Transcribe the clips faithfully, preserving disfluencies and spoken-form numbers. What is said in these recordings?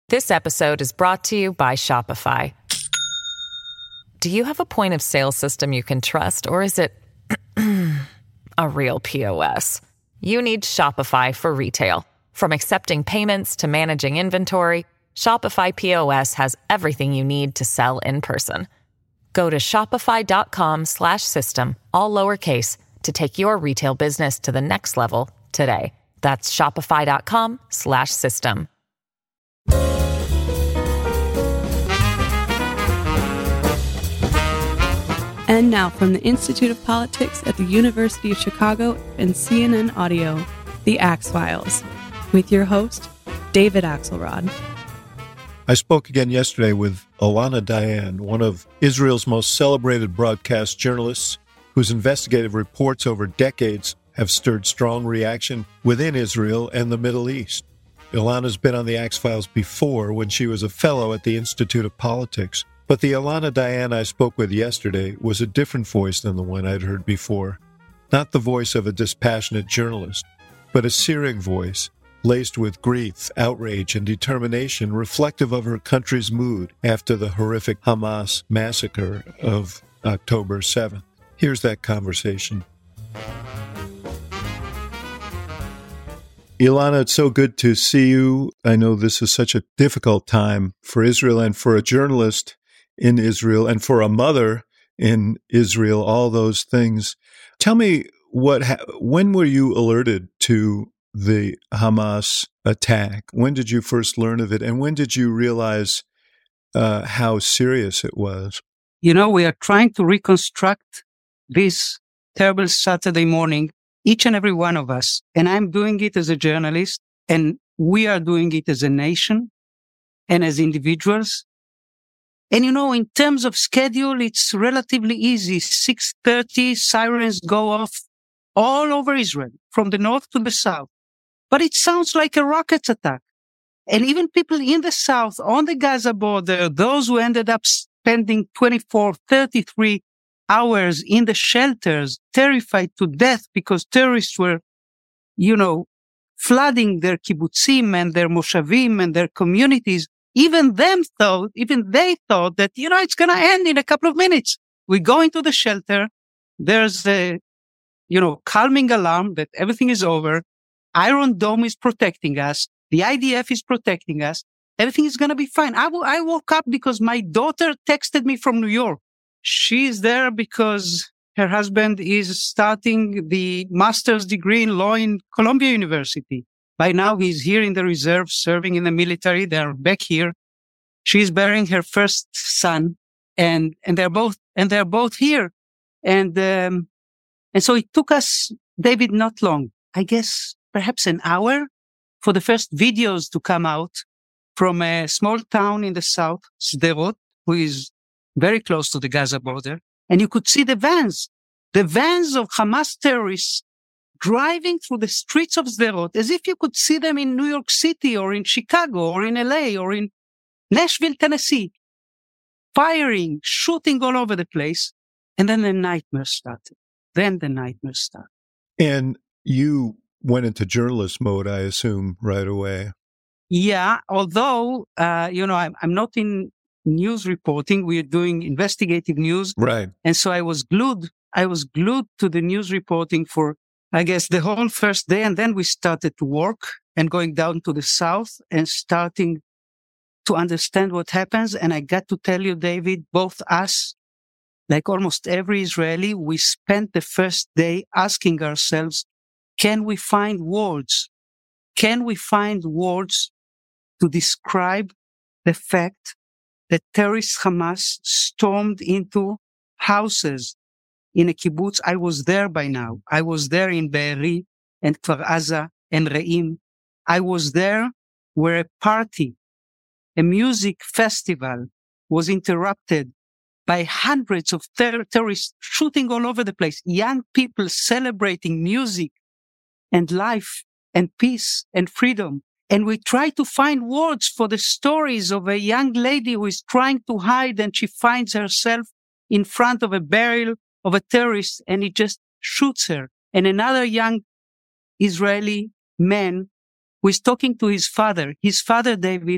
This episode is brought to you by Shopify. Do you have a point of sale system you can trust, or is it a real P O S? You need Shopify for retail. From accepting payments to managing inventory, Shopify P O S has everything you need to sell in person. Go to shopify.com slash system, all lowercase, to take your retail business to the next level today. That's shopify.com slash system. And now from the Institute of Politics at the University of Chicago and C N N Audio, The Axe Files, with your host, David Axelrod. I spoke again yesterday with Ilana Dayan, one of Israel's most celebrated broadcast journalists, whose investigative reports over decades have stirred strong reaction within Israel and the Middle East. Ilana's been on the Axe Files before when she was a fellow at the Institute of Politics. But the Ilana Dayan I spoke with yesterday was a different voice than the one I'd heard before. Not the voice of a dispassionate journalist, but a searing voice, laced with grief, outrage, and determination reflective of her country's mood after the horrific Hamas massacre of October seventh. Here's that conversation. Ilana, it's so good to see you. I know this is such a difficult time for Israel and for a journalist in Israel and for a mother in Israel, all those things. Tell me, what? Ha- when were you alerted to the Hamas attack? When did you first learn of it? And when did you realize uh, how serious it was? You know, we are trying to reconstruct this terrible Saturday morning, each and every one of us. And I'm doing it as a journalist, and we are doing it as a nation and as individuals. And, you know, in terms of schedule, it's relatively easy. six thirty, sirens go off all over Israel, from the north to the south. But it sounds like a rocket attack. And even people in the south, on the Gaza border, those who ended up spending twenty-four, thirty-three hours in the shelters, terrified to death because terrorists were, you know, flooding their kibbutzim and their moshavim and their communities. Even them thought, even they thought that, you know, it's going to end in a couple of minutes. We go into the shelter. There's a, you know, calming alarm that everything is over. Iron Dome is protecting us. The I D F is protecting us. Everything is going to be fine. I, w- I woke up because my daughter texted me from New York. She's there because her husband is starting the master's degree in law in Columbia University. By now, he's here in the reserve, serving in the military. They're back here. She's bearing her first son, and and they're both and they're both here. And um, and so it took us, David, not long. I guess perhaps an hour for the first videos to come out from a small town in the south, Sderot, who is very close to the Gaza border, and you could see the vans, the vans of Hamas terrorists driving through the streets of Sderot, as if you could see them in New York City or in Chicago or in L A or in Nashville, Tennessee, firing, shooting all over the place. And then the nightmare started. Then the nightmare started. And you went into journalist mode, I assume, right away. Yeah, although, uh, you know, I'm, I'm not in news reporting. We're doing investigative news. Right. And so I was glued. I was glued to the news reporting for, I guess, the whole first day. And then we started to work and going down to the south and starting to understand what happens. And I got to tell you, David, both us, like almost every Israeli, we spent the first day asking ourselves, can we find words? Can we find words to describe the fact that terrorist Hamas stormed into houses in a kibbutz? I was there by now. I was there in Be'eri and Kfar Aza and Re'im. I was there where a party, a music festival, was interrupted by hundreds of ter- terrorists shooting all over the place. Young people celebrating music and life and peace and freedom. And we try to find words for the stories of a young lady who is trying to hide, and she finds herself in front of a barrel of a terrorist, and he just shoots her. And another young Israeli man who is talking to his father. His father, David,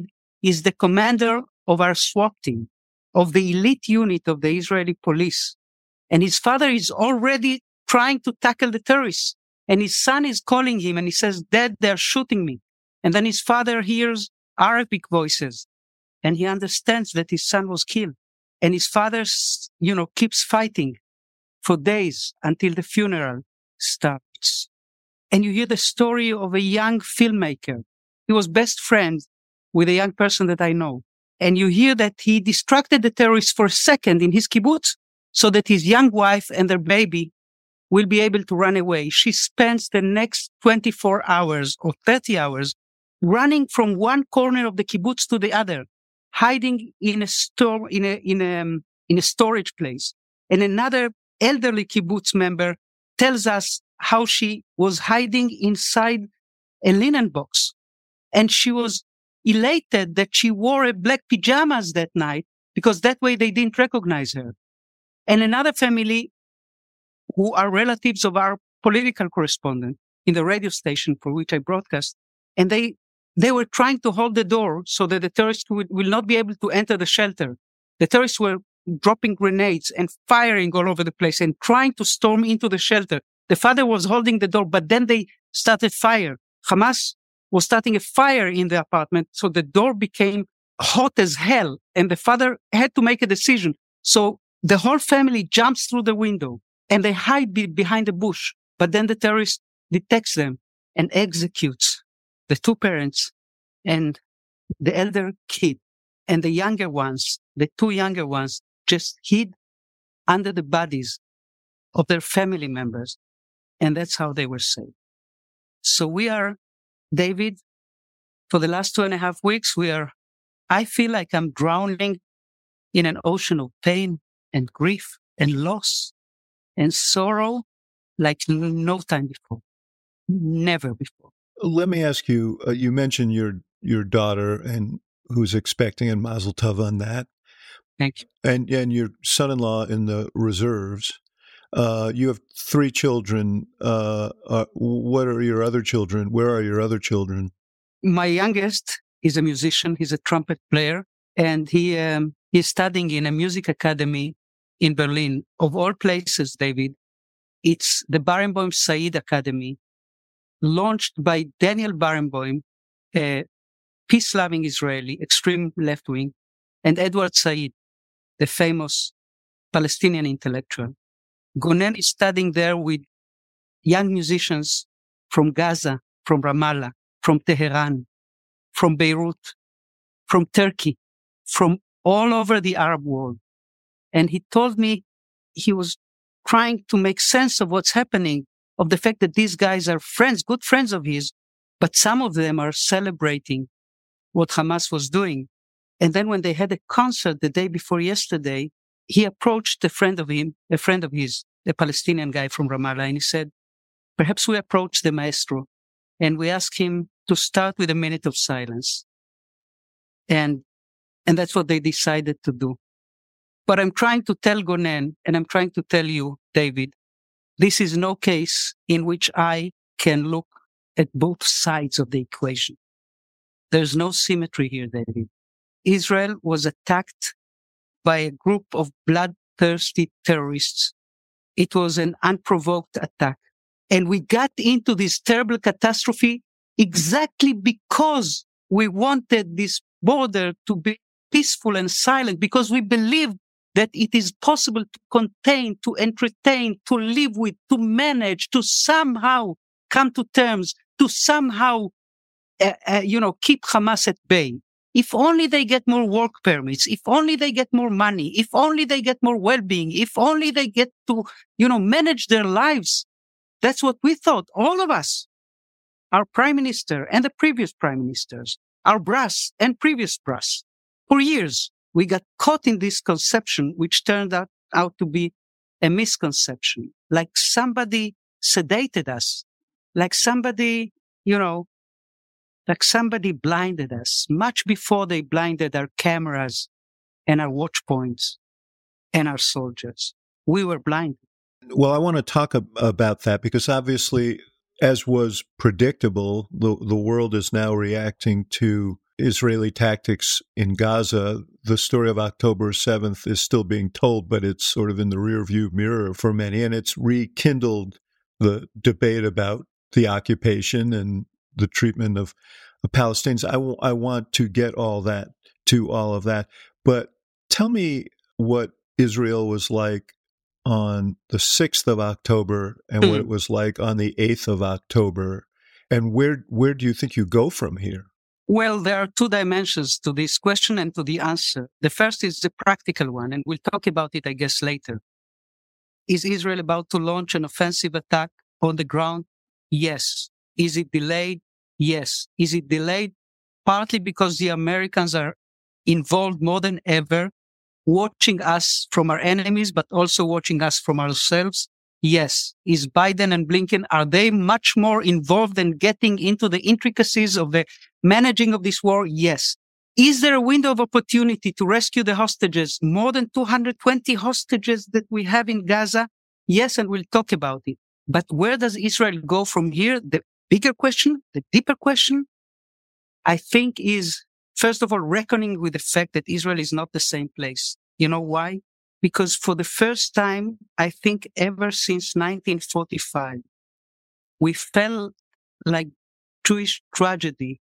is the commander of our SWAT team, of the elite unit of the Israeli police. And his father is already trying to tackle the terrorists. And his son is calling him and he says, Dad, they're shooting me. And then his father hears Arabic voices and he understands that his son was killed. And his father, you know, keeps fighting for days until the funeral starts. And you hear the story of a young filmmaker. He was best friends with a young person that I know. And you hear that he distracted the terrorists for a second in his kibbutz so that his young wife and their baby will be able to run away. She spends the next twenty-four hours or thirty hours running from one corner of the kibbutz to the other, hiding in a store, in a, in a, um, in a storage place. And another elderly kibbutz member tells us how she was hiding inside a linen box. And she was elated that she wore a black pajamas that night because that way they didn't recognize her. And another family who are relatives of our political correspondent in the radio station for which I broadcast, and they they were trying to hold the door so that the terrorists would, will not be able to enter the shelter. The terrorists were dropping grenades and firing all over the place and trying to storm into the shelter. The father was holding the door, but then they started fire. Hamas was starting a fire in the apartment, so the door became hot as hell, and the father had to make a decision. So the whole family jumps through the window, and they hide be- behind a bush. But then the terrorist detects them and executes the two parents and the elder kid. And the younger ones, the two younger ones, just hid under the bodies of their family members. And that's how they were saved. So we are, David, for the last two and a half weeks, we are, I feel like I'm drowning in an ocean of pain and grief and loss and sorrow like no time before, never before. Let me ask you, uh, you mentioned your your daughter and who's expecting, and Mazel Tov on that. Thank you. And, and your son-in-law in the reserves. Uh, you have three children. Uh, uh, what are your other children? Where are your other children? My youngest is a musician. He's a trumpet player, and he um, he's studying in a music academy in Berlin. Of all places, David, it's the Barenboim Said Academy, launched by Daniel Barenboim, a peace-loving Israeli, extreme left-wing, and Edward Said, the famous Palestinian intellectual. Gonen is studying there with young musicians from Gaza, from Ramallah, from Tehran, from Beirut, from Turkey, from all over the Arab world. And he told me he was trying to make sense of what's happening, of the fact that these guys are friends, good friends of his, but some of them are celebrating what Hamas was doing. And then when they had a concert the day before yesterday, he approached a friend of him, a friend of his, a Palestinian guy from Ramallah, and he said, perhaps we approach the maestro and we ask him to start with a minute of silence. And, and that's what they decided to do. But I'm trying to tell Gonen, and I'm trying to tell you, David, this is no case in which I can look at both sides of the equation. There's no symmetry here, David. Israel was attacked by a group of bloodthirsty terrorists. It was an unprovoked attack. And we got into this terrible catastrophe exactly because we wanted this border to be peaceful and silent, because we believed that it is possible to contain, to entertain, to live with, to manage, to somehow come to terms, to somehow, uh, uh, you know, keep Hamas at bay. If only they get more work permits, if only they get more money, if only they get more well-being, if only they get to, you know, manage their lives. That's what we thought, all of us, our prime minister and the previous prime ministers, our brass and previous brass. For years, we got caught in this conception, which turned out, out to be a misconception, like somebody sedated us, like somebody, you know, like somebody blinded us much before they blinded our cameras and our watch points and our soldiers. We were blinded. Well, I want to talk ab- about that because obviously, as was predictable, the, the world is now reacting to Israeli tactics in Gaza, the story of October seventh is still being told, but it's sort of in the rearview mirror for many, and it's rekindled the debate about the occupation and the treatment of, of Palestinians. I, w- I want to get all that to all of that, but tell me what Israel was like on the sixth of October and mm. what it was like on the eighth of October, and where where do you think you go from here? Well, there are two dimensions to this question and to the answer. The first is the practical one, and we'll talk about it, I guess, later. Is Israel about to launch an offensive attack on the ground? Yes. Is it delayed? Yes. Is it delayed partly because the Americans are involved more than ever, watching us from our enemies, but also watching us from ourselves? Yes. Is Biden and Blinken, are they much more involved in getting into the intricacies of the managing of this war? Yes. Is there a window of opportunity to rescue the hostages, more than two hundred twenty hostages that we have in Gaza? Yes, and we'll talk about it. But where does Israel go from here? The bigger question, the deeper question, I think is, first of all, reckoning with the fact that Israel is not the same place. You know why? Because for the first time, I think ever since nineteen forty-five, we felt like Jewish tragedy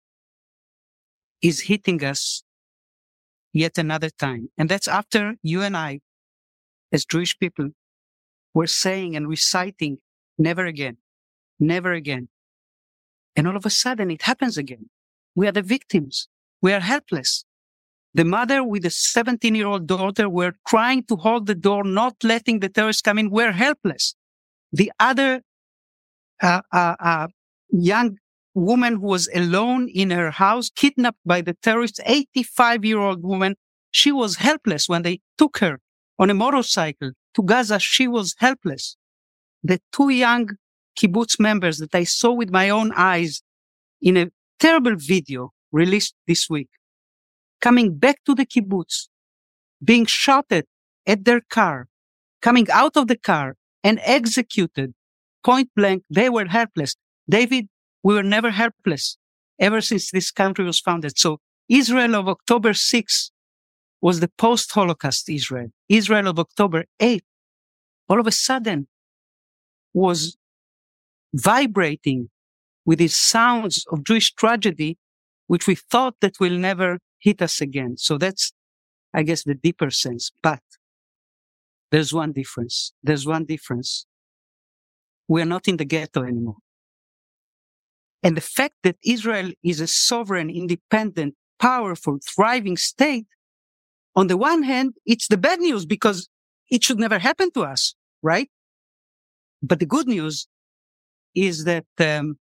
is hitting us yet another time. And that's after you and I, as Jewish people, were saying and reciting, never again, never again. And all of a sudden, it happens again. We are the victims. We are helpless. The mother with a seventeen-year-old daughter were trying to hold the door, not letting the terrorists come in. We're helpless. The other uh, uh, uh, young woman who was alone in her house, kidnapped by the terrorists, eighty-five-year-old woman, she was helpless when they took her on a motorcycle to Gaza. She was helpless. The two young kibbutz members that I saw with my own eyes in a terrible video released this week, coming back to the kibbutz, being shot at at their car, coming out of the car and executed point blank. They were helpless. David, we were never helpless ever since this country was founded. So Israel of October sixth was the post-Holocaust Israel. Israel of October eighth, all of a sudden, was vibrating with these sounds of Jewish tragedy, which we thought that will never hit us again. So that's, I guess, the deeper sense. But there's one difference. There's one difference. We are not in the ghetto anymore. And the fact that Israel is a sovereign, independent, powerful, thriving state, on the one hand, it's the bad news because it should never happen to us, right? But the good news is that um,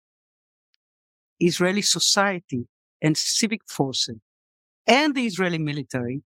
Israeli society and civic forces and the Israeli military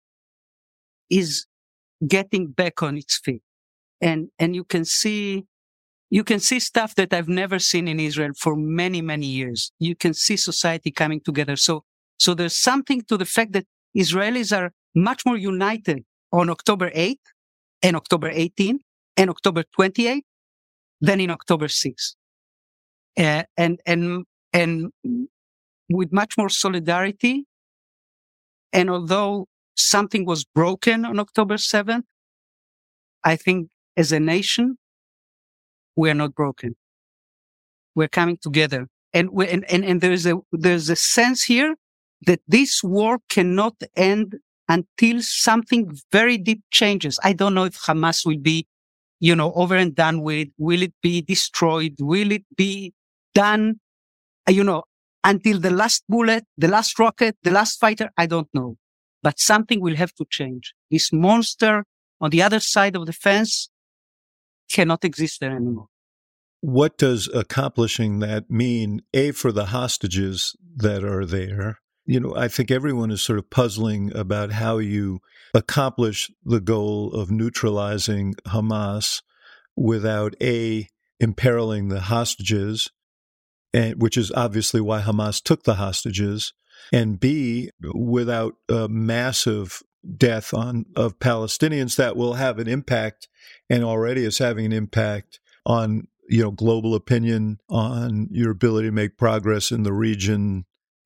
is getting back on its feet. And, and you can see, you can see stuff that I've never seen in Israel for many, many years. You can see society coming together. So, so there's something to the fact that Israelis are much more united on October eighth and October eighteenth and October twenty-eighth than in October sixth. Uh, and, and, and with much more solidarity. And although something was broken on October seventh, I think as a nation, we are not broken. We're coming together. And, we, and, and, and there's a, there's a sense here that this war cannot end until something very deep changes. I don't know if Hamas will be, you know, over and done with. Will it be destroyed? Will it be done, you know, until the last bullet, the last rocket, the last fighter? I don't know. But something will have to change. This monster on the other side of the fence cannot exist there anymore. What does accomplishing that mean, A, for the hostages that are there? You know, I think everyone is sort of puzzling about how you accomplish the goal of neutralizing Hamas without, A, imperiling the hostages, and, which is obviously why Hamas took the hostages, and B, without a massive death on of Palestinians that will have an impact, and already is having an impact on, you know, global opinion, on your ability to make progress in the region,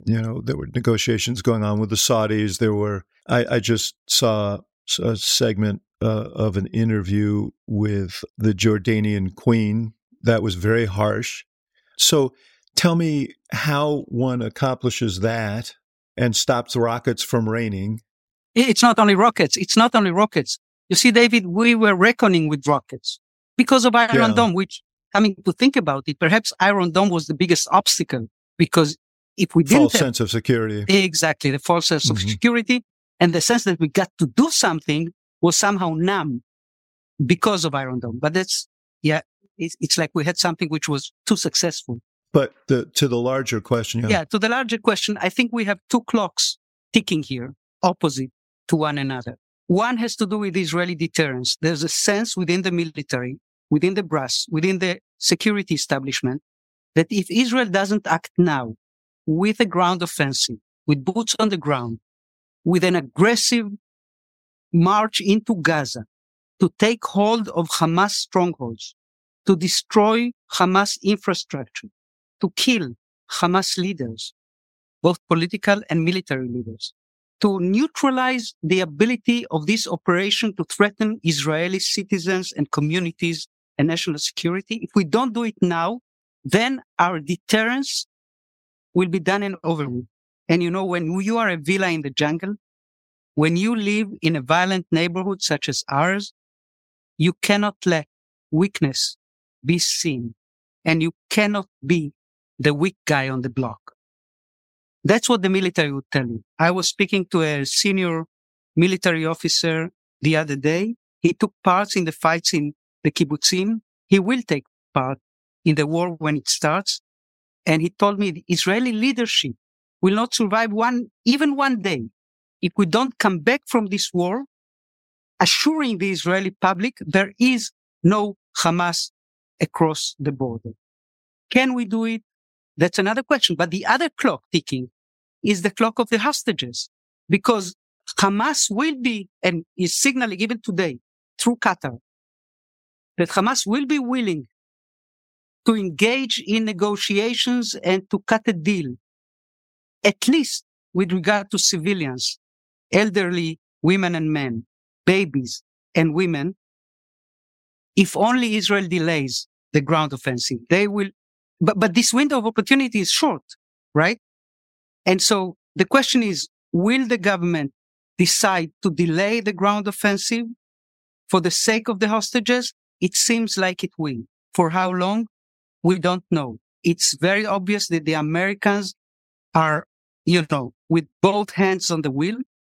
You know, there were negotiations going on with the Saudis. There were, I, I just saw a segment uh, of an interview with the Jordanian queen that was very harsh. So tell me how one accomplishes that and stops rockets from raining. It's not only rockets. It's not only rockets. You see, David, we were reckoning with rockets because of Iron Yeah. Dome, which, I mean, to think about it, perhaps Iron Dome was the biggest obstacle because if we didn't False have, sense of security. Exactly, the false sense of Mhm. security and the sense that we got to do something was somehow numb because of Iron Dome. But that's, yeah, it's, it's like we had something which was too successful. But the, to the larger question, yeah. Yeah, to the larger question, I think we have two clocks ticking here, opposite to one another. One has to do with Israeli deterrence. There's a sense within the military, within the brass, within the security establishment, that if Israel doesn't act now with a ground offensive, with boots on the ground, with an aggressive march into Gaza to take hold of Hamas strongholds, to destroy Hamas infrastructure, to kill Hamas leaders, both political and military leaders, to neutralize the ability of this operation to threaten Israeli citizens and communities and national security. If we don't do it now, then our deterrence will be done and over with. And you know, when you are a villa in the jungle, when you live in a violent neighborhood such as ours, you cannot let weakness be seen, and you cannot be the weak guy on the block. That's what the military would tell you. I was speaking to a senior military officer the other day. He took part in the fights in the kibbutzim. He will take part in the war when it starts. And he told me the Israeli leadership will not survive one, even one day, if we don't come back from this war, assuring the Israeli public there is no Hamas across the border. Can we do it? That's another question. But the other clock ticking is the clock of the hostages, because Hamas will be, and is signaling even today through Qatar, that Hamas will be willing to engage in negotiations and to cut a deal, at least with regard to civilians, elderly women and men, babies and women. If only Israel delays the ground offensive, they will, but, but this window of opportunity is short, right? And so the question is, will the government decide to delay the ground offensive for the sake of the hostages? It seems like it will. For how long? We don't know. It's very obvious that the Americans are, you know, with both hands on the wheel,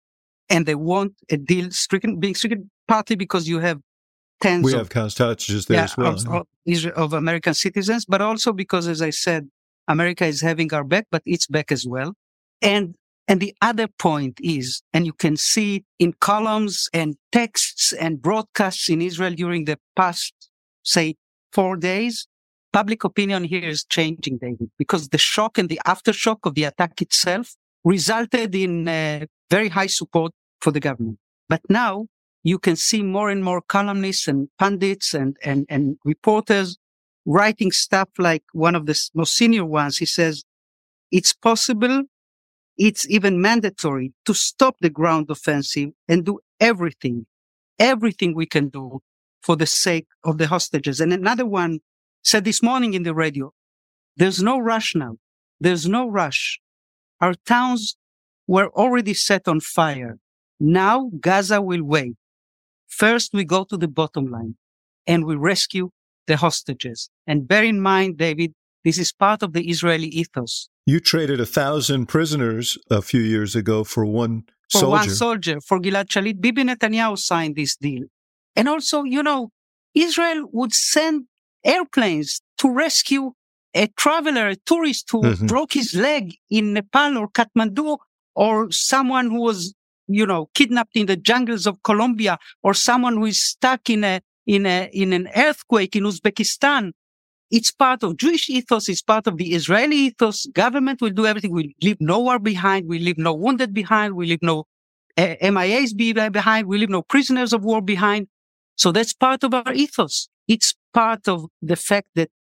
and they want a deal stricken, being stricken partly because you have tens We of, have hostages there yeah, as well. of, of, Israel, of American citizens, but also because, as I said, America is having our back, but its back as well. And and the other point is, and you can see it in columns and texts and broadcasts in Israel during the past, say, four days, public opinion here is changing, David, because the shock and the aftershock of the attack itself resulted in uh, very high support for the government. But now you can see more and more columnists and pundits and, and, and reporters writing stuff like one of the most senior ones. He says, it's possible, it's even mandatory to stop the ground offensive and do everything, everything we can do for the sake of the hostages. And another one said this morning in the radio, there's no rush now. There's no rush. Our towns were already set on fire. Now Gaza will wait. First, we go to the bottom line and we rescue the hostages. And bear in mind, David, this is part of the Israeli ethos. You traded a thousand prisoners a few years ago for one For soldier. one soldier, for Gilad Shalit. Bibi Netanyahu signed this deal. And also, you know, Israel would send airplanes to rescue a traveler, a tourist who Mhm. broke his leg in Nepal or Kathmandu, or someone who was, you know, kidnapped in the jungles of Colombia, or someone who is stuck in a, in a, in an earthquake in Uzbekistan. It's part of Jewish ethos. It's part of the Israeli ethos. Government will do everything. We leave no war behind. We leave no wounded behind. We leave no uh, M I As be behind. We leave no prisoners of war behind. So that's part of our ethos. It's part of the fact that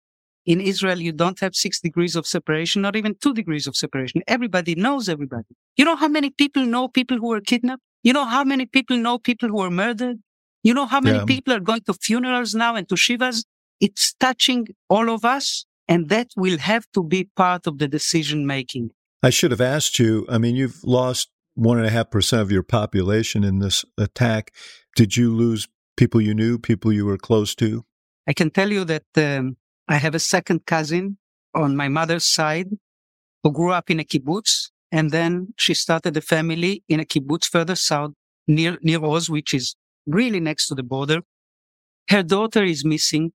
In Israel, you don't have six degrees of separation, not even two degrees of separation. Everybody knows everybody. You know how many people know people who were kidnapped? You know how many people know people who were murdered? You know how many Yeah. people are going to funerals now and to shivas? It's touching all of us, and that will have to be part of the decision making. I should have asked you. I mean, you've lost one and a half percent of your population in this attack. Did you lose people you knew, people you were close to? I can tell you that um, I have a second cousin on my mother's side who grew up in a kibbutz, and then she started a family in a kibbutz further south near, near Oz, which is really next to the border. Her daughter is missing,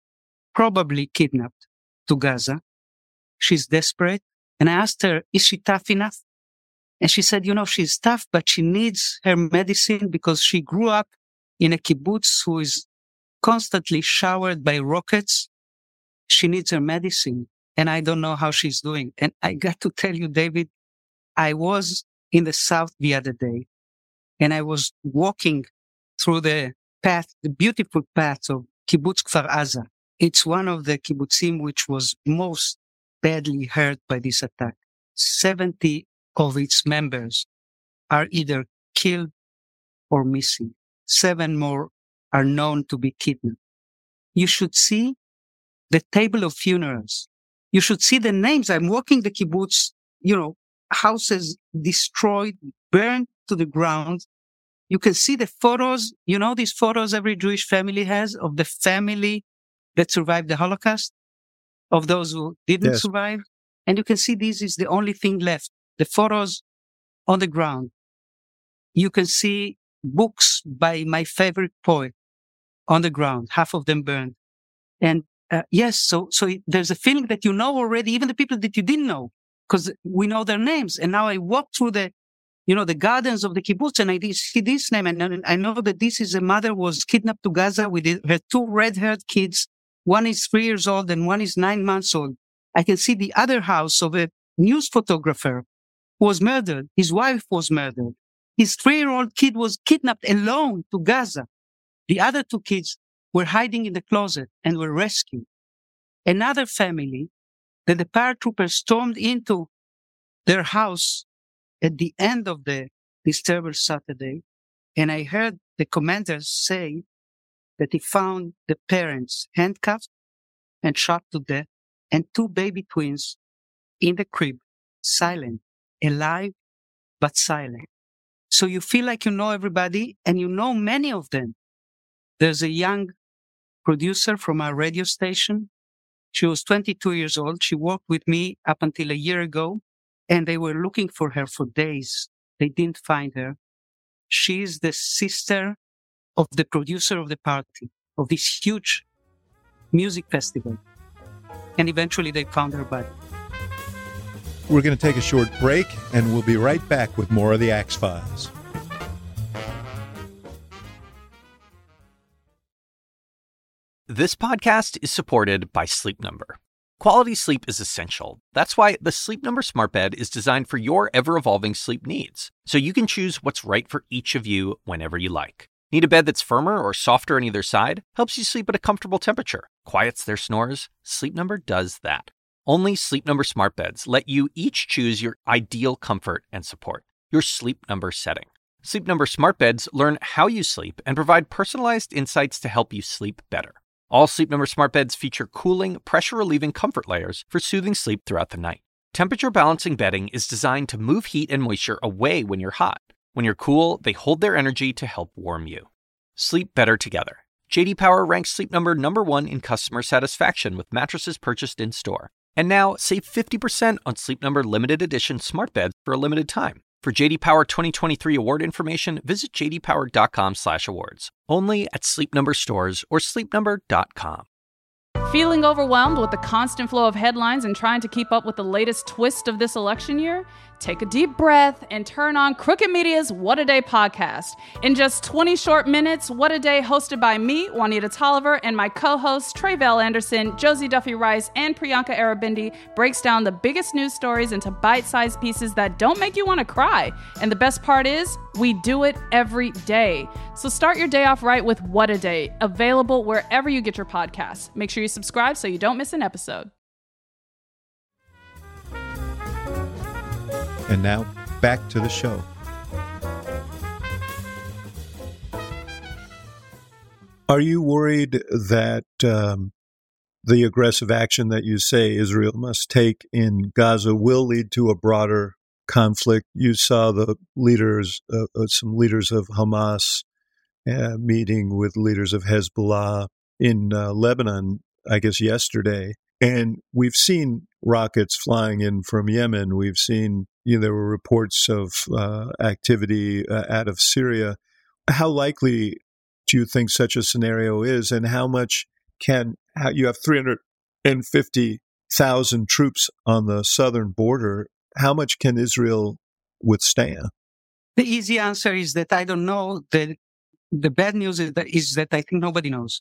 probably kidnapped to Gaza. She's desperate. And I asked her, is she tough enough? And she said, you know, she's tough, but she needs her medicine because she grew up in a kibbutz who is constantly showered by rockets. She needs her medicine. And I don't know how she's doing. And I got to tell you, David, I was in the south the other day, and I was walking through the path, the beautiful path of Kibbutz Kfar Aza. It's one of the kibbutzim which was most badly hurt by this attack. seventy of its members are either killed or missing. Seven more are known to be kidnapped. You should see the table of funerals. You should see the names. I'm walking the kibbutz, you know, houses destroyed, burned to the ground. You can see the photos. You know these photos every Jewish family has of the family that survived the Holocaust, of those who didn't Yes. survive. And you can see this is the only thing left. The photos on the ground. You can see books by my favorite poet on the ground, half of them burned. And uh, yes, so so it, there's a feeling that you know already, even the people that you didn't know, because we know their names. And now I walk through the, you know, the gardens of the kibbutz, and I see this name, and, and I know that this is a mother who was kidnapped to Gaza with her two red-haired kids. One is three years old and one is nine months old. I can see the other house of a news photographer who was murdered. His wife was murdered. His three-year-old kid was kidnapped alone to Gaza. The other two kids were hiding in the closet and were rescued. Another family that the paratroopers stormed into their house at the end of the this terrible Saturday, and I heard the commander say that he found the parents handcuffed and shot to death, and two baby twins in the crib, silent, alive, but silent. So you feel like you know everybody, and you know many of them. There's a young producer from our radio station. She was twenty-two years old. She worked with me up until a year ago, and they were looking for her for days. They didn't find her. She is the sister of the producer of the party, of this huge music festival. And eventually they found her body. We're going to take a short break, and we'll be right back with more of the Axe Files. This podcast is supported by Sleep Number. Quality sleep is essential. That's why the Sleep Number Smart Bed is designed for your ever-evolving sleep needs, so you can choose what's right for each of you whenever you like. Need a bed that's firmer or softer on either side? Helps you sleep at a comfortable temperature. Quiets their snores? Sleep Number does that. Only Sleep Number Smart Beds let you each choose your ideal comfort and support, your Sleep Number setting. Sleep Number Smart Beds learn how you sleep and provide personalized insights to help you sleep better. All Sleep Number Smart Beds feature cooling, pressure-relieving comfort layers for soothing sleep throughout the night. Temperature-balancing bedding is designed to move heat and moisture away when you're hot. When you're cool, they hold their energy to help warm you. Sleep better together. J D Power ranks Sleep Number number one in customer satisfaction with mattresses purchased in-store. And now, save fifty percent on Sleep Number limited edition smart beds for a limited time. For J D Power twenty twenty-three award information, visit j d power dot com slash awards. Only at Sleep Number stores or sleep number dot com. Feeling overwhelmed with the constant flow of headlines and trying to keep up with the latest twist of this election year? take a deep breath and turn on Crooked Media's What a Day podcast. In just twenty short minutes, What a Day, hosted by me, Juanita Tolliver, and my co-hosts Trey Vale Anderson, Josie Duffy Rice, and Priyanka Arabindi, breaks down the biggest news stories into bite-sized pieces that don't make you want to cry. And the best part is, we do it every day. So start your day off right with What a Day, available wherever you get your podcasts. Make sure you subscribe so you don't miss an episode. And now, back to the show. Are you worried that um, the aggressive action that you say Israel must take in Gaza will lead to a broader conflict? You saw the leaders, uh, uh, some leaders of Hamas uh, meeting with leaders of Hezbollah in uh, Lebanon, I guess, yesterday. And we've seen rockets flying in from Yemen. We've seen, you know, there were reports of uh, activity uh, out of Syria. How likely do you think such a scenario is, and how much can how, you have three hundred fifty thousand troops on the southern border? How much can Israel withstand? The easy answer is that I don't know. The, the bad news is that, is that I think nobody knows.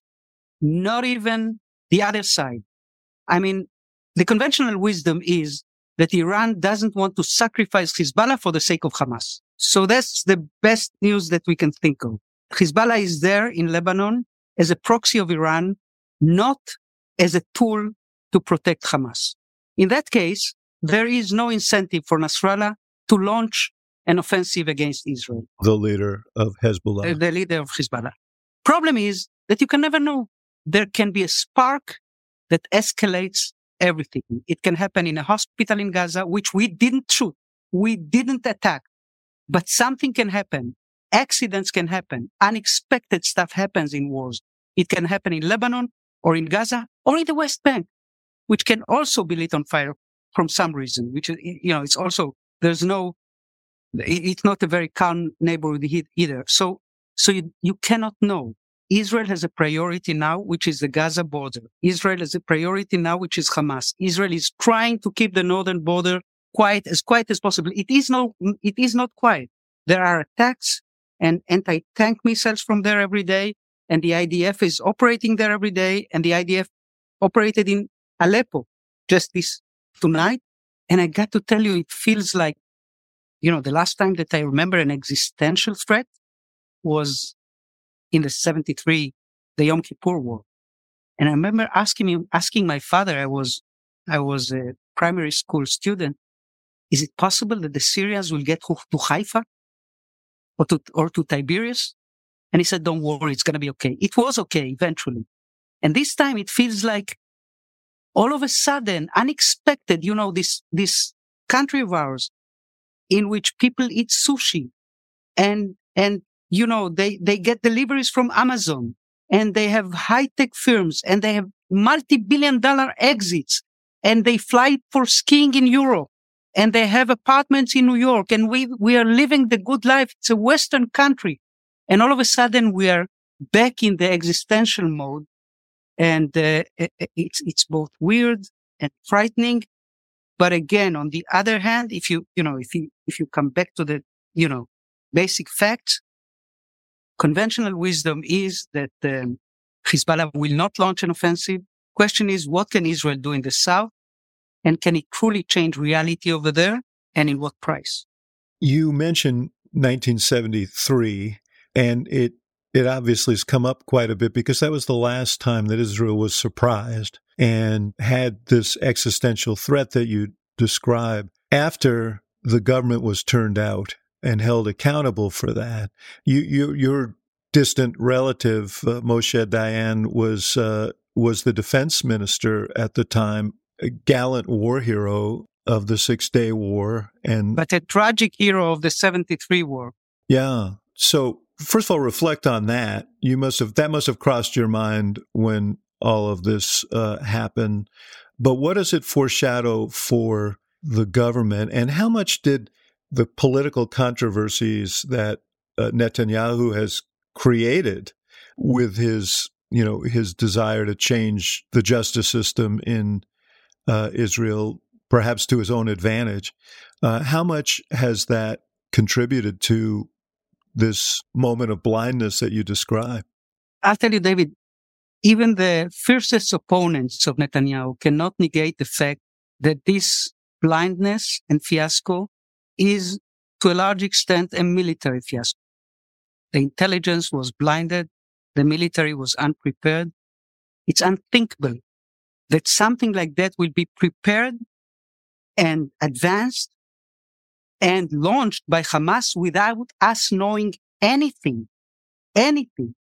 Not even the other side. I mean, the conventional wisdom is that Iran doesn't want to sacrifice Hezbollah for the sake of Hamas. So that's the best news that we can think of. Hezbollah is there in Lebanon as a proxy of Iran, not as a tool to protect Hamas. In that case, there is no incentive for Nasrallah to launch an offensive against Israel. The leader of Hezbollah. The leader of Hezbollah. Problem is that you can never know. There can be a spark that escalates everything. It can happen in a hospital in Gaza, which we didn't shoot. We didn't attack. But something can happen. Accidents can happen. Unexpected stuff happens in wars. It can happen in Lebanon or in Gaza or in the West Bank, which can also be lit on fire from some reason, which is, you know, it's also, there's no, it's not a very calm neighborhood either. So, so you, you cannot know. Israel has a priority now, which is the Gaza border. Israel has a priority now, which is Hamas. Israel is trying to keep the northern border quiet, as quiet as possible. It is no, it is not quiet. There are attacks and anti-tank missiles from there every day. And the I D F is operating there every day. And the I D F operated in Aleppo just this tonight. And I got to tell you, it feels like, you know, the last time that I remember an existential threat was in the seventy-three, the Yom Kippur War. And I remember asking me, asking my father, I was, I was a primary school student, is it possible that the Syrians will get to, to Haifa or to, or to Tiberias? And he said, don't worry, it's going to be okay. It was okay eventually. And this time it feels like all of a sudden, unexpected, you know, this, this country of ours in which people eat sushi and, and, you know, they, they get deliveries from Amazon and they have high-tech firms and they have multi-billion dollar exits and they fly for skiing in Europe and they have apartments in New York and we, we are living the good life. It's a Western country. And all of a sudden we are back in the existential mode. And uh, it's, it's both weird and frightening. But again, on the other hand, if you, you know, if you, if you come back to the, you know, basic facts, conventional wisdom is that um, Hezbollah will not launch an offensive. Question is, what can Israel do in the south? And can it truly change reality over there? And in what price? You mentioned nineteen seventy-three, and it it obviously has come up quite a bit because that was the last time that Israel was surprised and had this existential threat that you describe. After the government was turned out and held accountable for that, you, you your distant relative, uh, Moshe Dayan, was uh, was the defense minister at the time, a gallant war hero of the Six-Day War. and But a tragic hero of the seventy-three war. Yeah. So first of all, reflect on that. You must have, that must have crossed your mind when all of this uh, happened. But what does it foreshadow for the government? And how much did the political controversies that uh, Netanyahu has created with his, you know, his desire to change the justice system in uh, Israel perhaps to his own advantage. Uh, how much has that contributed to this moment of blindness that you describe? I'll tell you, David, even the fiercest opponents of Netanyahu cannot negate the fact that this blindness and fiasco is, to a large extent, a military fiasco. The intelligence was blinded. The military was unprepared. It's unthinkable that something like that will be prepared and advanced and launched by Hamas without us knowing anything, anything.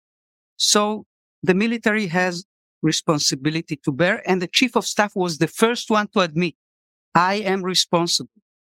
So the military has responsibility to bear, and the chief of staff was the first one to admit, I am responsible.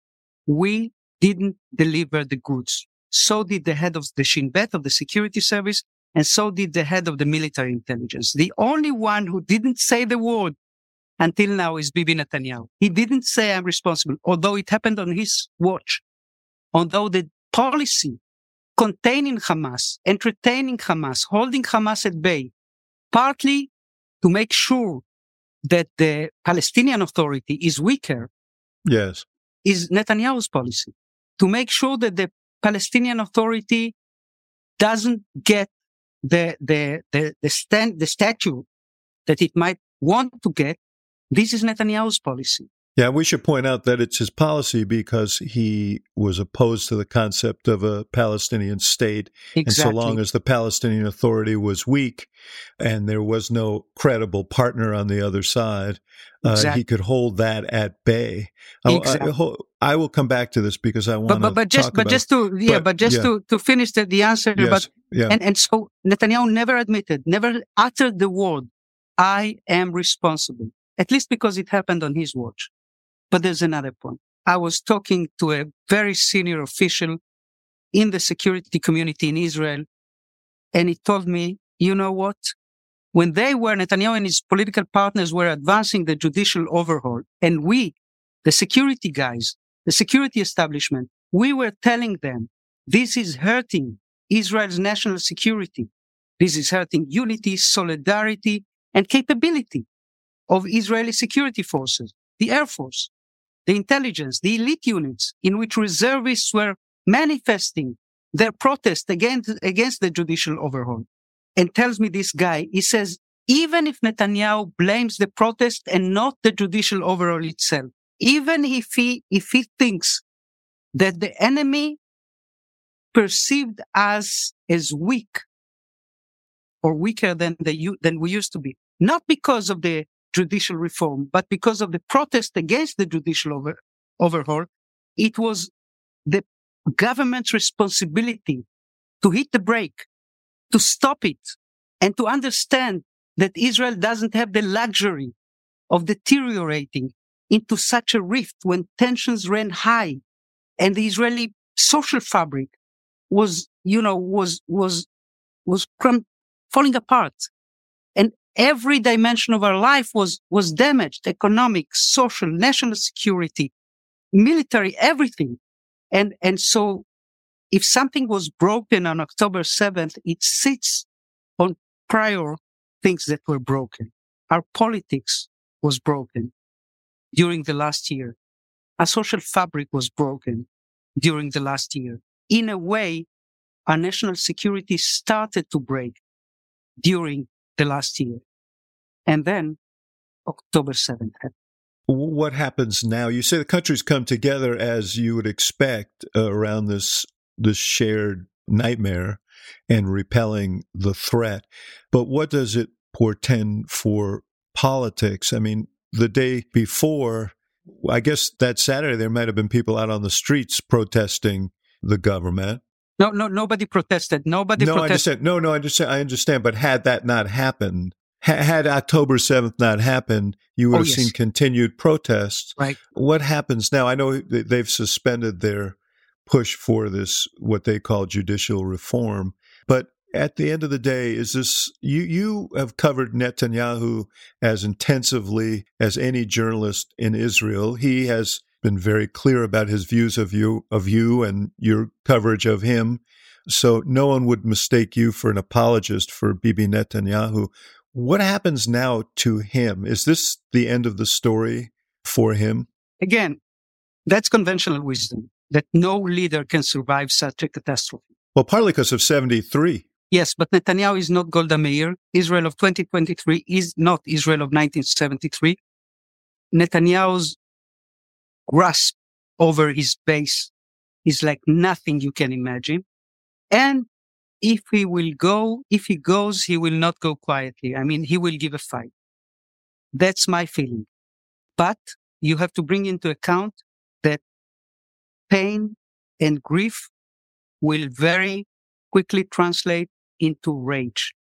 We didn't deliver the goods. So did the head of the Shin Bet of the security service, and so did the head of the military intelligence. The only one who didn't say the word until now is Bibi Netanyahu. He didn't say I'm responsible, although it happened on his watch. Although the policy containing Hamas, entertaining Hamas, holding Hamas at bay, partly to make sure that the Palestinian Authority is weaker, yes, is Netanyahu's policy. To make sure that the Palestinian Authority doesn't get the the the the, stand, the statue that it might want to get. This is Netanyahu's policy. Yeah, we should point out that it's his policy because he was opposed to the concept of a Palestinian state. Exactly. And so long as the Palestinian Authority was weak and there was no credible partner on the other side, uh, exactly. he could hold that at bay. Exactly. I, I, I will come back to this because I want but, but, but to just, talk but about, just to yeah, but, but just yeah. to, to finish the, the answer. Yes, but yeah. and, and so Netanyahu never admitted, never uttered the word, I am responsible. At least because it happened on his watch. But there's another point. I was talking to a very senior official in the security community in Israel, and he told me, you know what? When they were, Netanyahu and his political partners were advancing the judicial overhaul, and we, the security guys, the security establishment, we were telling them, this is hurting Israel's national security. This is hurting unity, solidarity, and capability of Israeli security forces, the Air Force, the intelligence, the elite units in which reservists were manifesting their protest against, against the judicial overhaul. And tells me this guy, he says, even if Netanyahu blames the protest and not the judicial overhaul itself, even if he, if he thinks that the enemy perceived us as weak or weaker than, the, than we used to be, not because of the judicial reform, but because of the protest against the judicial over, overhaul, it was the government's responsibility to hit the brake, to stop it, and to understand that Israel doesn't have the luxury of deteriorating into such a rift when tensions ran high and the Israeli social fabric was, you know, was, was, was crum- falling apart. And every dimension of our life was, was damaged: economic, social, national security, military, everything. And, and so if something was broken on October seventh, it sits on prior things that were broken. Our politics was broken during the last year. Our social fabric was broken during the last year. In a way, our national security started to break during the last year. And then October seventh happened. What happens now? You say the countries come together as you would expect uh, around this this shared nightmare and repelling the threat. But what does it portend for politics? I mean, the day before, I guess that Saturday, there might have been people out on the streets protesting the government. No, no, nobody protested. Nobody no, protested. I understand. No, no, I understand. I understand. But had that not happened, ha- had October seventh not happened, you would Oh, have yes. seen continued protests. Right. What happens now? I know th- they've suspended their push for this, what they call judicial reform. But at the end of the day, is this, you, you have covered Netanyahu as intensively as any journalist in Israel. He has been very clear about his views of you, of you and your coverage of him. So no one would mistake you for an apologist for Bibi Netanyahu. What happens now to him? Is this the end of the story for him? again, that's conventional wisdom, that no leader can survive such a catastrophe. Well, partly because of seventy-three. Yes, but Netanyahu is not Golda Meir. Israel of twenty twenty-three is not Israel of nineteen seventy-three. Netanyahu's grasp over his base is like nothing you can imagine. And if he will go, if he goes, he will not go quietly. I mean, he will give a fight. That's my feeling. But you have to bring into account that pain and grief will very quickly translate into rage.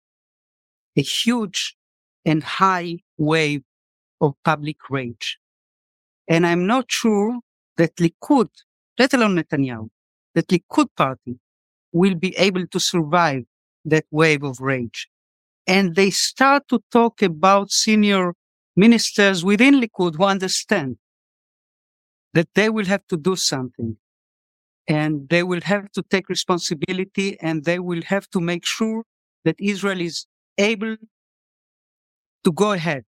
A huge and high wave of public rage. And I'm not sure that Likud, let alone Netanyahu, that Likud party will be able to survive that wave of rage. And they start to talk about senior ministers within Likud who understand that they will have to do something. And they will have to take responsibility, and they will have to make sure that Israel is able to go ahead,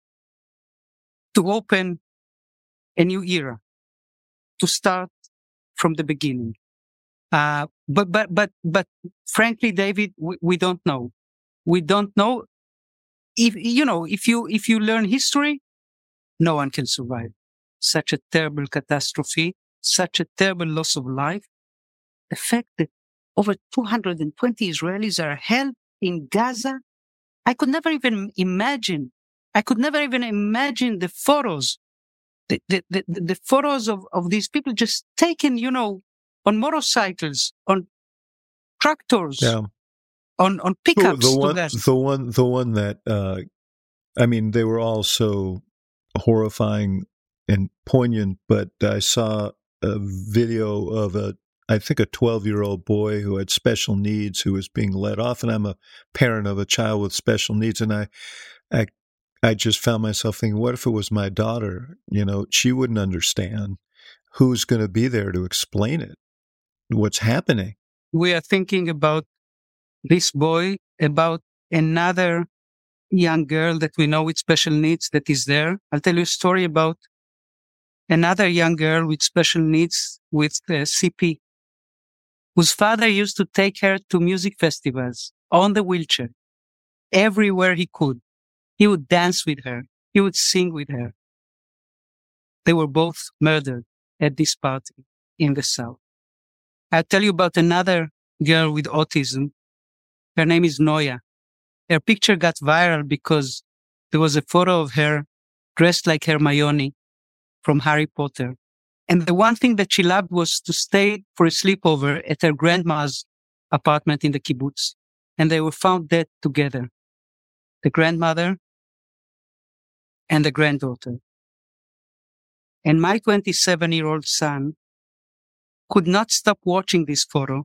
to open a new era, to start from the beginning. Uh, but, but, but, but frankly, David, we, we don't know. We don't know if, you know, if you, if you learn history, no one can survive such a terrible catastrophe, such a terrible loss of life. The fact that over two hundred twenty Israelis are held in Gaza, I could never even imagine. I could never even imagine the photos, the, the, the, the photos of, of these people just taken, you know, on motorcycles, on tractors, yeah. on, on pickups. The one, the one, the one that, uh, I mean, they were all so horrifying and poignant, but I saw a video of a, I think a twelve-year-old boy who had special needs who was being let off, and I'm a parent of a child with special needs, and I, I, I just found myself thinking, what if it was my daughter? You know, she wouldn't understand. Who's going to be there to explain it? What's happening? We are thinking about this boy, about another young girl that we know with special needs that is there. I'll tell you a story about another young girl with special needs with uh, C P, whose father used to take her to music festivals on the wheelchair, everywhere he could. He would dance with her. He would sing with her. They were both murdered at this party in the South. I'll tell you about another girl with autism. Her name is Noya. Her picture got viral because there was a photo of her dressed like Hermione from Harry Potter. And the one thing that she loved was to stay for a sleepover at her grandma's apartment in the kibbutz. And they were found dead together. The grandmother and the granddaughter. And my twenty-seven-year-old son could not stop watching this photo.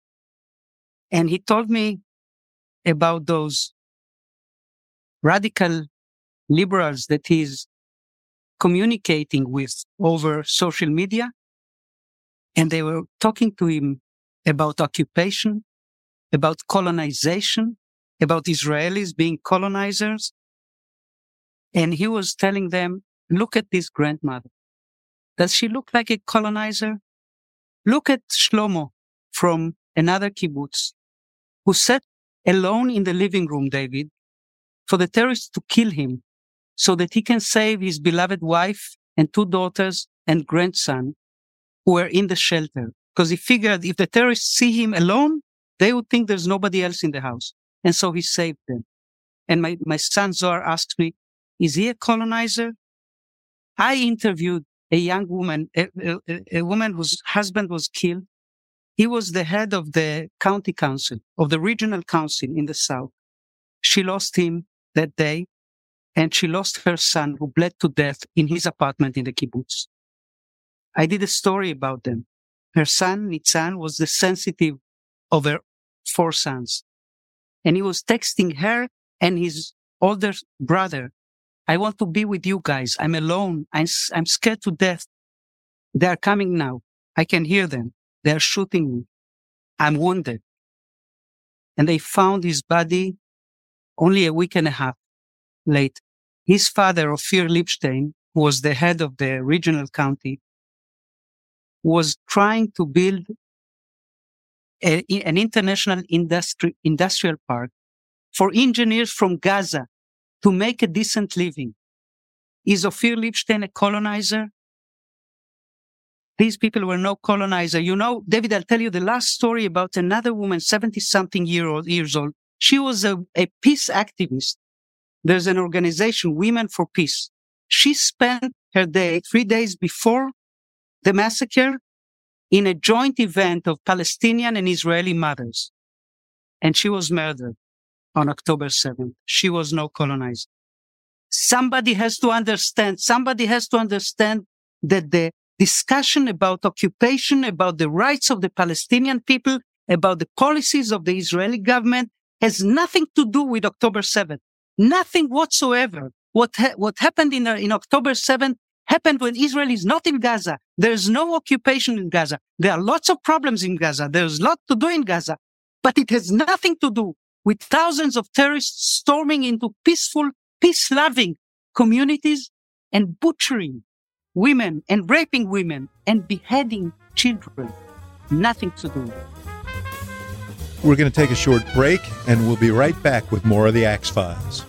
And he told me about those radical liberals that he's communicating with over social media. And they were talking to him about occupation, about colonization, about Israelis being colonizers. And he was telling them, look at this grandmother. Does she look like a colonizer? Look at Shlomo from another kibbutz who sat alone in the living room, David, for the terrorists to kill him so that he can save his beloved wife and two daughters and grandson who were in the shelter. Because he figured if the terrorists see him alone, they would think there's nobody else in the house. And so he saved them. And my, my son Zohar asked me, is he a colonizer? I interviewed a young woman, a, a, a woman whose husband was killed. He was the head of the county council, of the regional council in the South. She lost him that day, and she lost her son, who bled to death in his apartment in the kibbutz. I did a story about them. Her son, Nitzan, was the sensitive of her four sons. And he was texting her and his older brother, I want to be with you guys. I'm alone. I'm, I'm scared to death. They are coming now. I can hear them. They are shooting me. I'm wounded. And they found his body only a week and a half late. His father, Ophir Lipstein, who was the head of the regional county, was trying to build a, an international industry, industrial park for engineers from Gaza to make a decent living. Is Ophir Lipstein a colonizer? These people were no colonizer. You know, David, I'll tell you the last story about another woman, seventy-something year old, years old. She was a, a peace activist. There's an organization, Women for Peace. She spent her day, three days before the massacre, in a joint event of Palestinian and Israeli mothers. And she was murdered on October seventh. She was no colonizer. Somebody has to understand, somebody has to understand that the discussion about occupation, about the rights of the Palestinian people, about the policies of the Israeli government has nothing to do with October seventh. Nothing whatsoever. What ha- what happened in, uh, in October seventh happened when Israel is not in Gaza. There's no occupation in Gaza. There are lots of problems in Gaza. There's a lot to do in Gaza. But it has nothing to do with thousands of terrorists storming into peaceful, peace-loving communities and butchering women and raping women and beheading children. Nothing to do. We're going to take a short break, and we'll be right back with more of the Axe Files.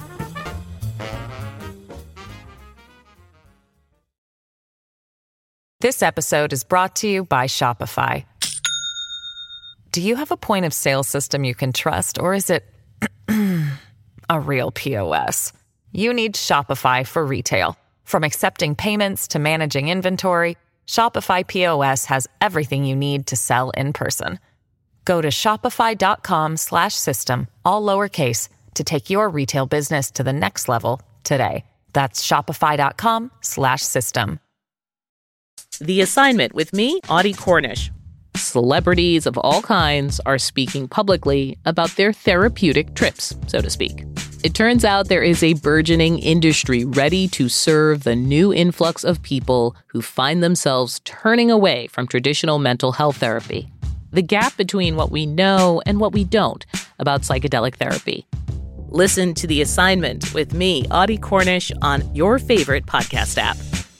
This episode is brought to you by Shopify. Do you have a point of sale system you can trust, or is it a real P O S? You need Shopify for retail. From accepting payments to managing inventory, Shopify P O S has everything you need to sell in person. Go to shopify.com slash system, all lowercase, to take your retail business to the next level today. That's shopify.com slash system. The Assignment with me, Audie Cornish. Celebrities of all kinds are speaking publicly about their therapeutic trips, so to speak. It turns out there is a burgeoning industry ready to serve the new influx of people who find themselves turning away from traditional mental health therapy. The gap between what we know and what we don't about psychedelic therapy. Listen to The Assignment with me, Audie Cornish, on your favorite podcast app.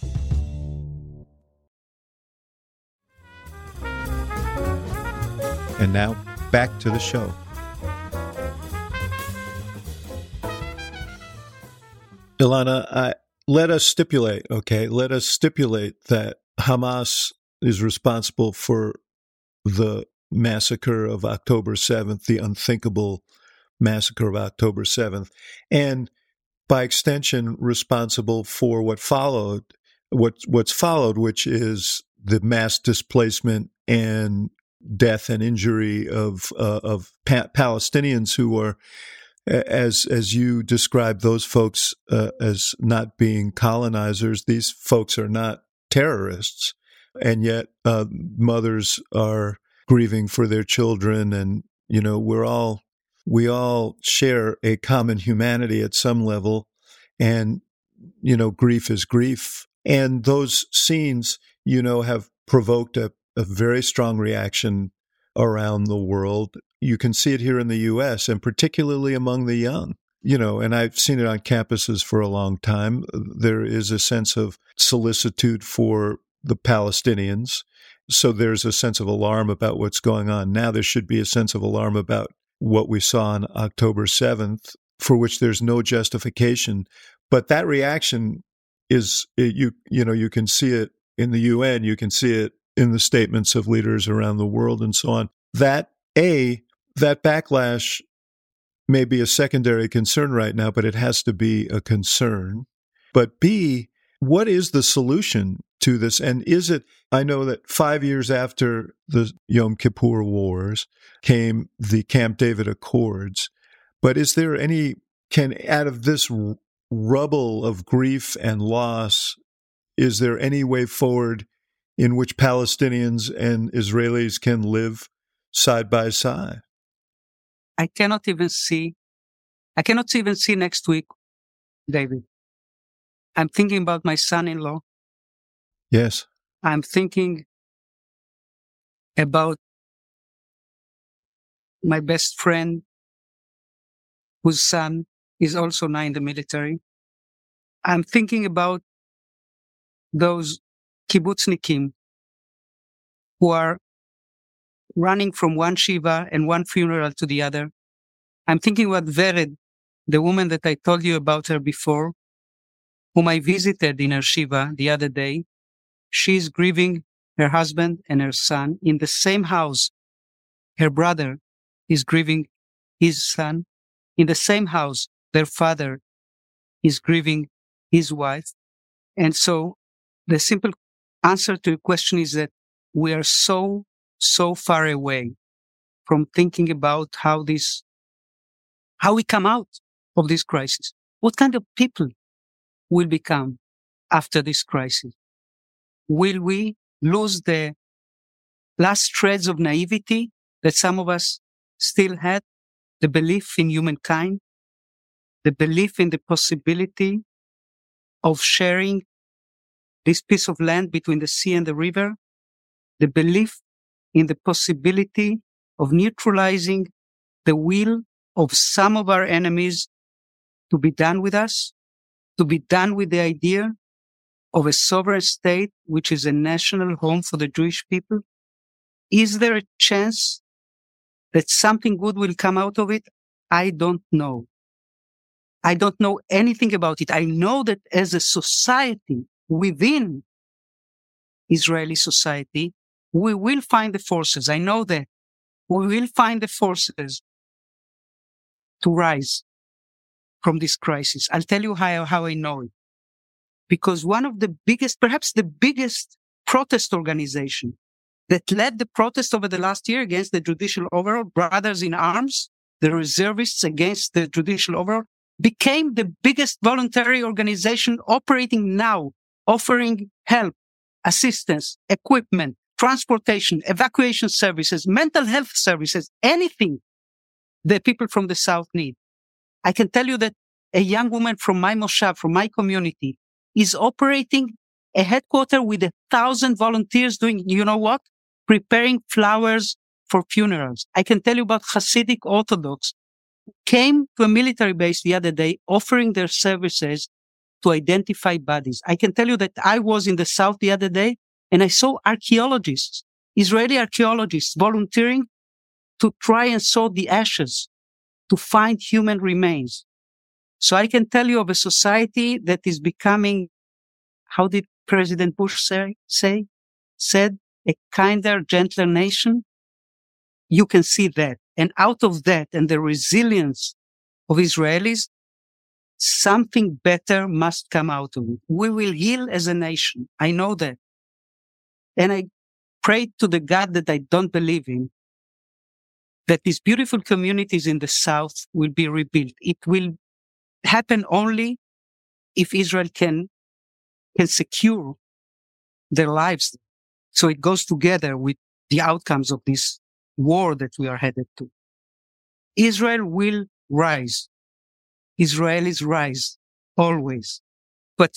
And now, back to the show. Ilana, I, let us stipulate, okay, let us stipulate that Hamas is responsible for the massacre of October seventh, the unthinkable massacre of October seventh, and by extension, responsible for what followed, what, what's followed, which is the mass displacement and death and injury of uh, of pa- Palestinians who are, as as you described those folks uh, as not being colonizers. These folks are not terrorists, and yet uh, mothers are grieving for their children, and you know we're all we all share a common humanity at some level, and you know grief is grief, and those scenes you know have provoked a a very strong reaction around the world. You can see it here in the U S and particularly among the young, you know, and I've seen it on campuses for a long time. There is a sense of solicitude for the Palestinians. So there's a sense of alarm about what's going on now. There should be a sense of alarm about what we saw on October seventh, for which there's no justification. But that reaction is, you you know, you can see it in the U N, you can see it in the statements of leaders around the world and so on. That, A, that backlash may be a secondary concern right now, but it has to be a concern. But B, what is the solution to this? And is it, I know that five years after the Yom Kippur Wars came the Camp David Accords, but is there any, can, out of this r- rubble of grief and loss, is there any way forward in which Palestinians and Israelis can live side by side? I cannot even see, I cannot even see next week, David. I'm thinking about my son-in-law. Yes. I'm thinking about my best friend, whose son is also now in the military. I'm thinking about those kibbutznikim who are running from one shiva and one funeral to the other. I'm thinking about Vered, the woman that I told you about her before, whom I visited in her shiva the other day. She's grieving her husband and her son in the same house. Her brother is grieving his son. In the same house, their father is grieving his wife. And so the simple answer to the question is that we are so, so far away from thinking about how this, how we come out of this crisis. What kind of people will become after this crisis? Will we lose the last shreds of naivety that some of us still had, the belief in humankind, the belief in the possibility of sharing this piece of land between the sea and the river, the belief in the possibility of neutralizing the will of some of our enemies to be done with us, to be done with the idea of a sovereign state, which is a national home for the Jewish people? Is there a chance that something good will come out of it? I don't know. I don't know anything about it. I know that as a society within Israeli society, we will find the forces. I know that we will find the forces to rise from this crisis. I'll tell you how, how I know it. Because one of the biggest, perhaps the biggest protest organization that led the protest over the last year against the judicial overhaul, Brothers in Arms, the reservists against the judicial overhaul, became the biggest voluntary organization operating now, offering help, assistance, equipment, transportation, evacuation services, mental health services, anything that people from the South need. I can tell you that a young woman from my moshav, from my community, is operating a headquarters with a thousand volunteers doing, you know what? Preparing flowers for funerals. I can tell you about Hasidic Orthodox who came to a military base the other day offering their services to identify bodies. I can tell you that I was in the South the other day and I saw archaeologists, Israeli archaeologists volunteering to try and sort the ashes to find human remains. So I can tell you of a society that is becoming, how did President Bush say, say, said, a kinder, gentler nation? You can see that. And out of that and the resilience of Israelis, something better must come out of it. We will heal as a nation. I know that. And I pray to the God that I don't believe in, that these beautiful communities in the South will be rebuilt. It will happen only if Israel can, can secure their lives. So it goes together with the outcomes of this war that we are headed to. Israel will rise. Israelis rise always. But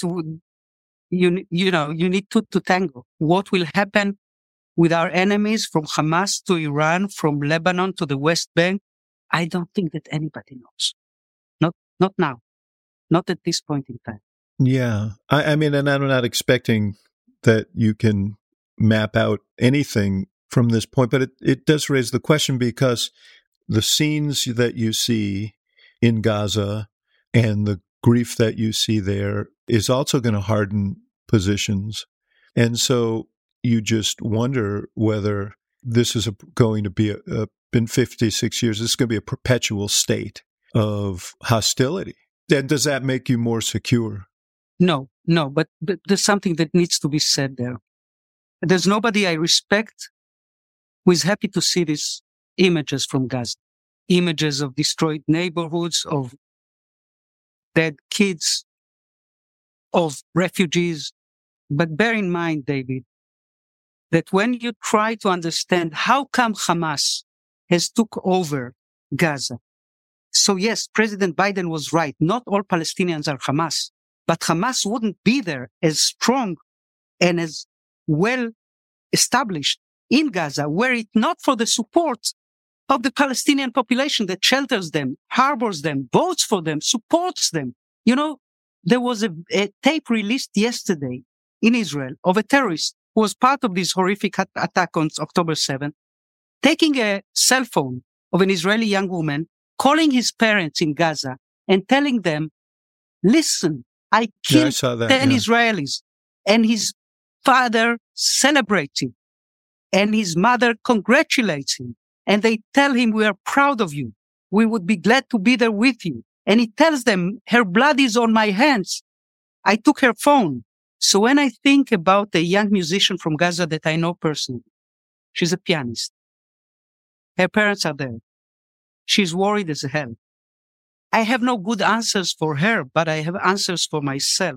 you, you know, you need to, to tango. What will happen with our enemies from Hamas to Iran, from Lebanon to the West Bank? I don't think that anybody knows. Not, not now. Not at this point in time. Yeah. I, I mean, and I'm not expecting that you can map out anything from this point, but it, it does raise the question because the scenes that you see in Gaza and the grief that you see there is also going to harden positions. And so you just wonder whether this is a, going to be, a, a, in fifty-six years, this is going to be a perpetual state of hostility. And does that make you more secure? No, no, but, but there's something that needs to be said there. There's nobody I respect who is happy to see these images from Gaza. Images of destroyed neighborhoods, of dead kids, of refugees. But bear in mind, David, that when you try to understand how come Hamas has took over Gaza. So yes, President Biden was right. Not all Palestinians are Hamas, but Hamas wouldn't be there as strong and as well established in Gaza were it not for the support of the Palestinian population that shelters them, harbors them, votes for them, supports them. You know, there was a, a tape released yesterday in Israel of a terrorist who was part of this horrific at- attack on October seventh, taking a cell phone of an Israeli young woman, calling his parents in Gaza and telling them, listen, I killed Yeah, I saw that, ten yeah. Israelis. And his father celebrates him. And his mother congratulates him. And they tell him, we are proud of you. We would be glad to be there with you. And he tells them, her blood is on my hands. I took her phone. So when I think about a young musician from Gaza that I know personally, she's a pianist. Her parents are there. She's worried as hell. I have no good answers for her, but I have answers for myself.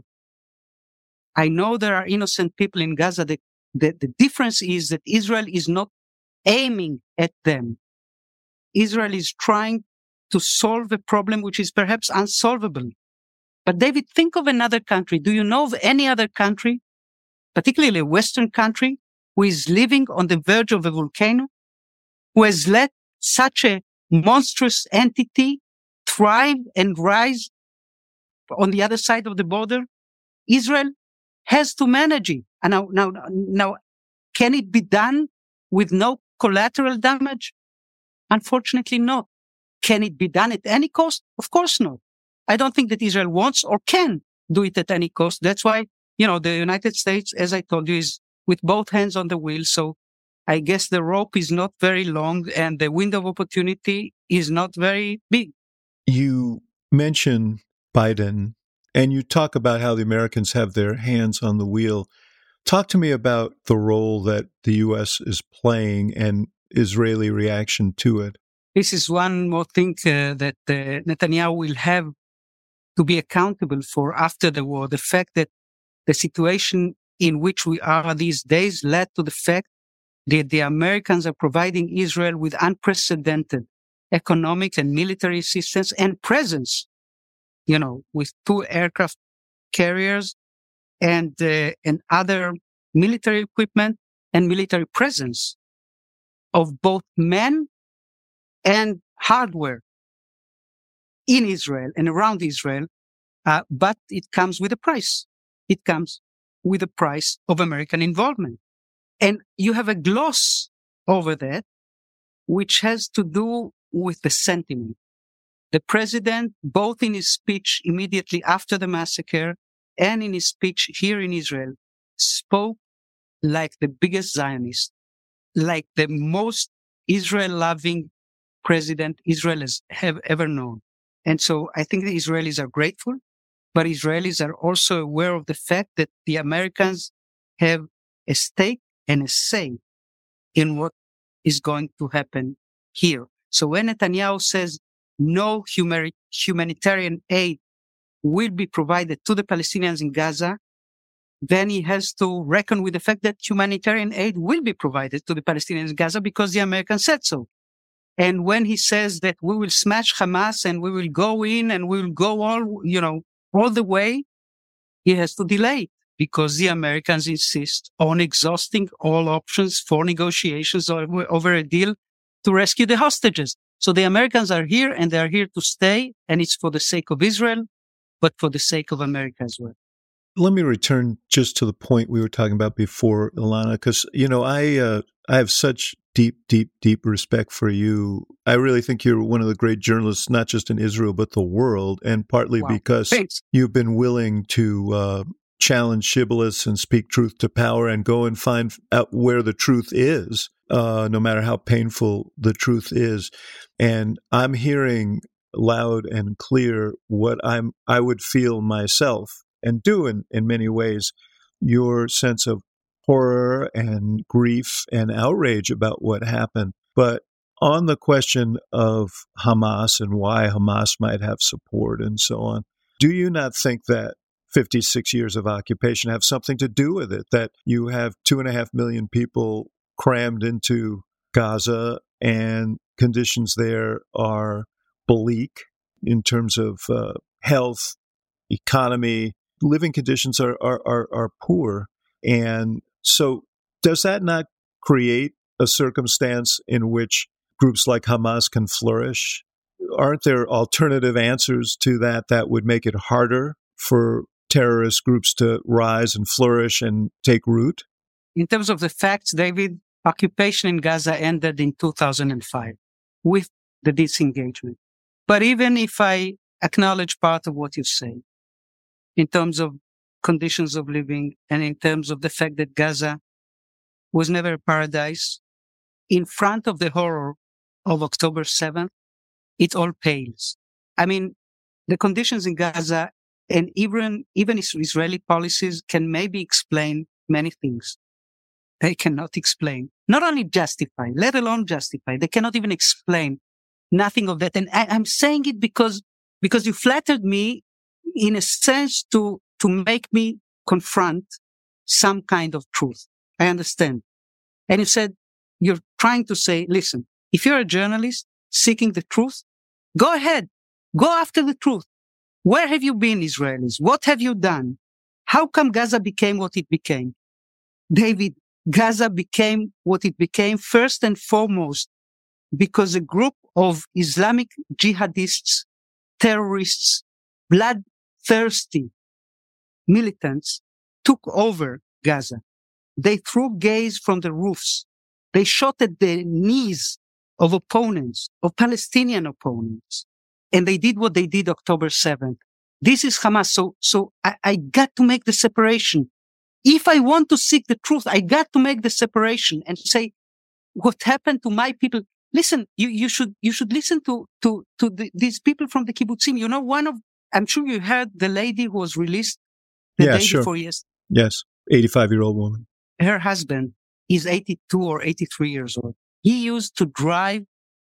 I know there are innocent people in Gaza. That, that the difference is that Israel is not aiming at them. Israel is trying to solve a problem which is perhaps unsolvable. But David, think of another country. Do you know of any other country, particularly a Western country, who is living on the verge of a volcano, who has let such a monstrous entity thrive and rise on the other side of the border? Israel has to manage it. And now, now, now, can it be done with no collateral damage? Unfortunately not. Can it be done at any cost? Of course not. I don't think that Israel wants or can do it at any cost. That's why, you know, the United States, as I told you, is with both hands on the wheel. So I guess the rope is not very long and the window of opportunity is not very big. You mention Biden and you talk about how the Americans have their hands on the wheel. Talk to me about the role that the U S is playing and Israeli reaction to it. This is one more thing uh, that uh, Netanyahu will have to be accountable for after the war. The fact that the situation in which we are these days led to the fact that the Americans are providing Israel with unprecedented economic and military assistance and presence, you know, with two aircraft carriers and, uh, and other military equipment and military presence of both men and hardware in Israel and around Israel. Uh, but it comes with a price. It comes with a price of American involvement. And you have a gloss over that, which has to do with the sentiment. The president, both in his speech immediately after the massacre and in his speech here in Israel, spoke like the biggest Zionist, like the most Israel-loving president Israel has have ever known. And so I think the Israelis are grateful, but Israelis are also aware of the fact that the Americans have a stake and a say in what is going to happen here. So when Netanyahu says no humani- humanitarian aid will be provided to the Palestinians in Gaza, then he has to reckon with the fact that humanitarian aid will be provided to the Palestinians in Gaza because the Americans said so. And when he says that we will smash Hamas and we will go in and we will go all, you know, all the way, he has to delay it because the Americans insist on exhausting all options for negotiations over, over a deal to rescue the hostages. So the Americans are here and they are here to stay, and it's for the sake of Israel, but for the sake of America as well. Let me return just to the point we were talking about before, Ilana, because, you know, I uh, I have such deep, deep, deep respect for you. I really think you're one of the great journalists, not just in Israel, but the world, and partly Wow. because Thanks. you've been willing to uh, challenge shibboleths and speak truth to power and go and find out where the truth is, uh, no matter how painful the truth is. And I'm hearing loud and clear what I'm I would feel myself and do in, in many ways, your sense of horror and grief and outrage about what happened. But on the question of Hamas and why Hamas might have support and so on, do you not think that fifty-six years of occupation have something to do with it? That you have two and a half million people crammed into Gaza and conditions there are bleak in terms of uh, health, economy, living conditions are, are, are, are poor. And so does that not create a circumstance in which groups like Hamas can flourish? Aren't there alternative answers to that that would make it harder for terrorist groups to rise and flourish and take root? In terms of the facts, David, occupation in Gaza ended in two thousand five with the disengagement. But even if I acknowledge part of what you say, in terms of conditions of living and in terms of the fact that Gaza was never a paradise, in front of the horror of October seventh, it all pales. I mean, the conditions in Gaza and even, even Israeli policies can maybe explain many things. They cannot explain, not only justify, let alone justify. They cannot even explain nothing of that. And I, I'm saying it because, because you flattered me in a sense to, to make me confront some kind of truth. I understand. And you said, you're trying to say, listen, if you're a journalist seeking the truth, go ahead, go after the truth. Where have you been, Israelis? What have you done? How come Gaza became what it became? David, Gaza became what it became first and foremost because a group of Islamic jihadists, terrorists, bloodthirsty militants took over Gaza. They threw gays from the roofs. They shot at the knees of opponents, of Palestinian opponents. And they did what they did October seventh. This is Hamas. So, so I, I got to make the separation. If I want to seek the truth, I got to make the separation and say, what happened to my people? Listen, you, you should, you should listen to, to, to the, these people from the kibbutzim. You know, one of, I'm sure you heard the lady who was released the yeah, day sure. before yesterday. Yes. eighty-five year old woman. Her husband is eighty-two or eighty-three years old. He used to drive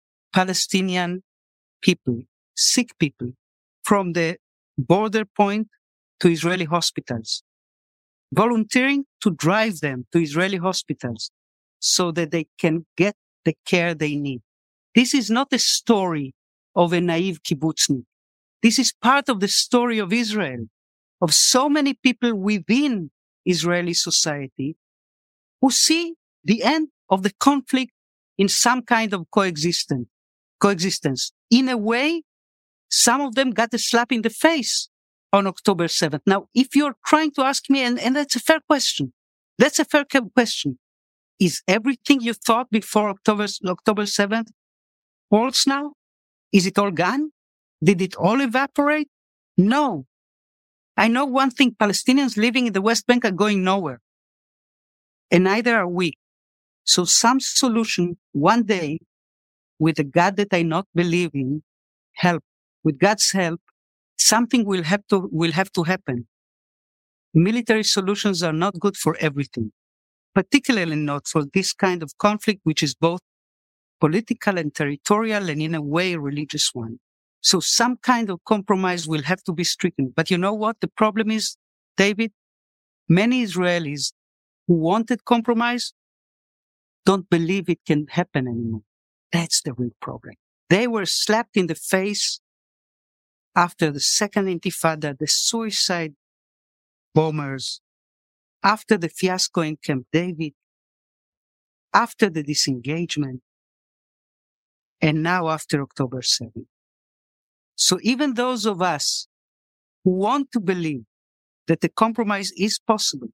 Palestinian people, sick people, from the border point to Israeli hospitals, volunteering to drive them to Israeli hospitals so that they can get the care they need. This is not a story of a naive kibbutznik. This is part of the story of Israel, of so many people within Israeli society who see the end of the conflict in some kind of coexistence. coexistence. In a way, some of them got a slap in the face on October seventh. Now, if you're trying to ask me, and, and that's a fair question, that's a fair question. Is everything you thought before October, October seventh false now? Is it all gone? Did it all evaporate? No. I know one thing, Palestinians living in the West Bank are going nowhere. And neither are we. So some solution one day with a God that I not believe in, help, with God's help, something will have to, will have to happen. Military solutions are not good for everything, particularly not for this kind of conflict, which is both political and territorial and in a way religious one. So some kind of compromise will have to be stricken. But you know what? The problem is, David, many Israelis who wanted compromise don't believe it can happen anymore. That's the real problem. They were slapped in the face after the second intifada, the suicide bombers, after the fiasco in Camp David, after the disengagement, and now after October seventh. So even those of us who want to believe that the compromise is possible,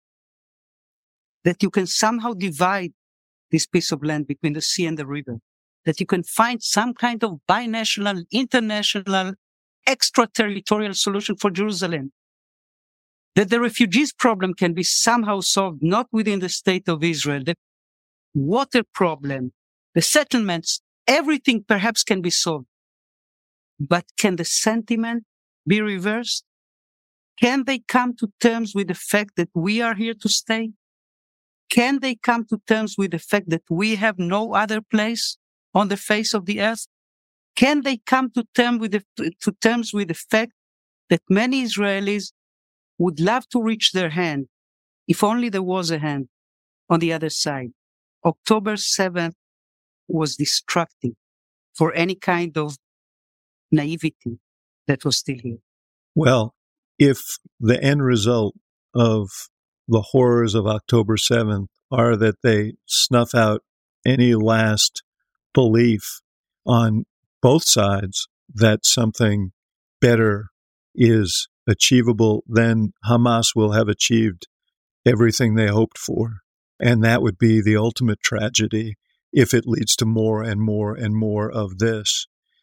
that you can somehow divide this piece of land between the sea and the river, that you can find some kind of binational, international, extraterritorial solution for Jerusalem, that the refugees problem can be somehow solved not within the state of Israel, the water problem, the settlements, everything perhaps can be solved. But can the sentiment be reversed? Can they come to terms with the fact that we are here to stay? Can they come to terms with the fact that we have no other place on the face of the earth? Can they come to, term with the, to terms with the fact that many Israelis would love to reach their hand, if only there was a hand on the other side? October seventh was destructive for any kind of naivety that was still here. Well, if the end result of the horrors of October seventh are that they snuff out any last belief on both sides that something better is achievable, then Hamas will have achieved everything they hoped for. And that would be the ultimate tragedy if it leads to more and more and more of this.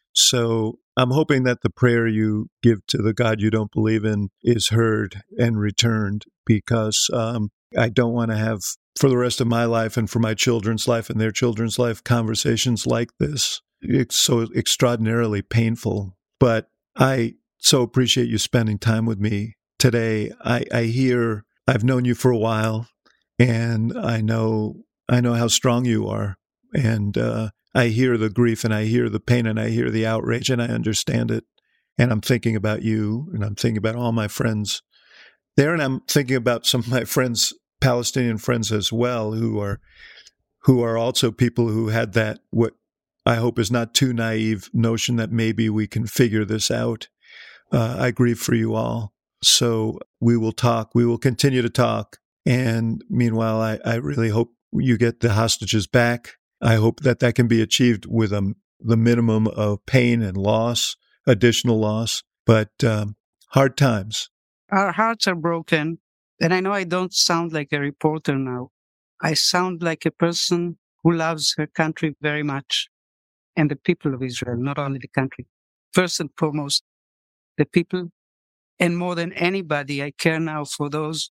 So I'm hoping that the prayer you give to the God you don't believe in is heard and returned, because um, I don't want to have, for the rest of my life and for my children's life and their children's life, conversations like this. It's so extraordinarily painful. But I so appreciate you spending time with me today. I, I hear, I've known you for a while, and I know I know how strong you are. And uh, I hear the grief, and I hear the pain, and I hear the outrage, and I understand it. And I'm thinking about you, and I'm thinking about all my friends there, and I'm thinking about some of my friends, Palestinian friends as well, who are who are also people who had that, what I hope is not too naive, notion that maybe we can figure this out. Uh, I grieve for you all. So we will talk. We will continue to talk. And meanwhile, I, I really hope you get the hostages back. I hope that that can be achieved with a, the minimum of pain and loss, additional loss, but um, hard times. Our hearts are broken. And I know I don't sound like a reporter now. I sound like a person who loves her country very much, and the people of Israel, not only the country. First and foremost, the people. And more than anybody, I care now for those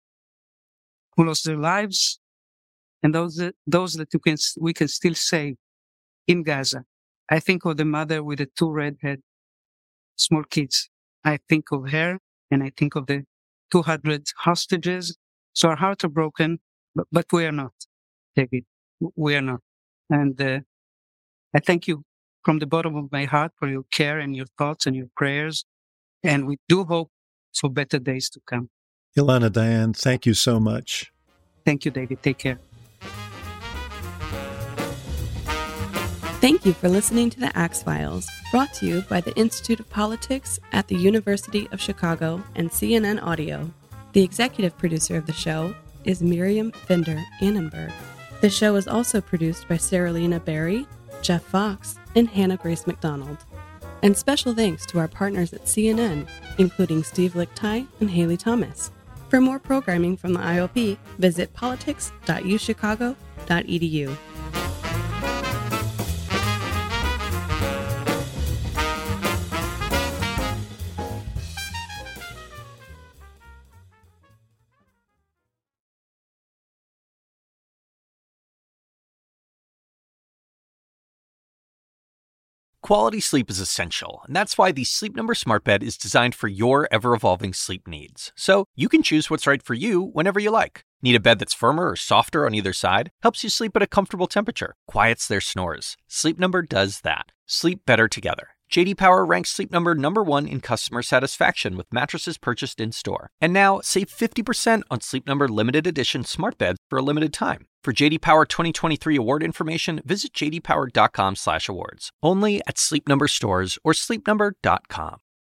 who lost their lives and those that, those that we can, we can still save in Gaza. I think of the mother with the two redhead small kids. I think of her, and I think of the two hundred hostages. So our hearts are broken, but, but we are not, David. We are not. And uh, I thank you from the bottom of my heart for your care and your thoughts and your prayers. And we do hope for better days to come. Ilana Dayan, thank you so much. Thank you, David. Take care. Thank you for listening to the Axe Files, brought to you by the Institute of Politics at the University of Chicago and C N N Audio. The executive producer of the show is Miriam Fender Annenberg. The show is also produced by Saralina Berry, Jeff Fox, and Hannah Grace McDonald. And special thanks to our partners at C N N, including Steve Lichtai and Haley Thomas. For more programming from the I O P, visit politics dot u chicago dot e d u. Quality sleep is essential, and that's why the Sleep Number Smart Bed is designed for your ever-evolving sleep needs. So you can choose what's right for you whenever you like. Need a bed that's firmer or softer on either side? Helps you sleep at a comfortable temperature. Quiets their snores. Sleep Number does that. Sleep better together. J D Power ranks Sleep Number number one in customer satisfaction with mattresses purchased in-store. And now, save fifty percent on Sleep Number limited edition smart beds for a limited time. For J D Power twenty twenty-three award information, visit j d power dot com slash awards. Only at Sleep Number stores or sleep number dot com.